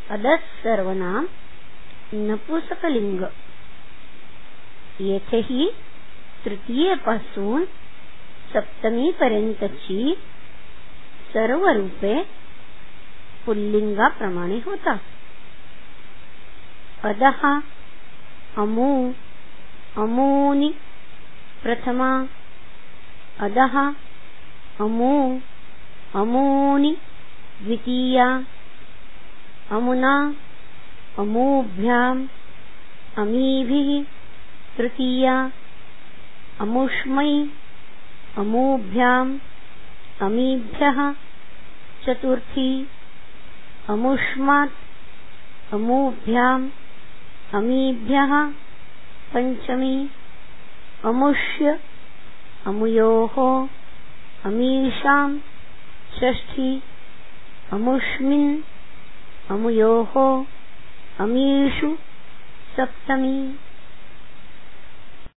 अदस सर्वनाम नपुंसकलिंग. येथेही तृतीये पासून सप्तमी पर्यंतची सर्व रूपे पुल्लिंगाप्रमाणे होतात. अदः, अमू, अमूनि प्रथमा. अदः, अमू, अमूनि द्वितीया. अमुना, अमूभ्याम, अमीभिः तृतीया. अमुष्मै, अमूभ्याम, अमीभ्यः चतुर्थी. अमुष्मात्, अमूभ्याम, अमीभ्यः पंचमी. अमुष्य, अमुयोः, अमीषां षष्ठी. अमुष्मिन्, अमुयोः, अमीषु सप्तमी.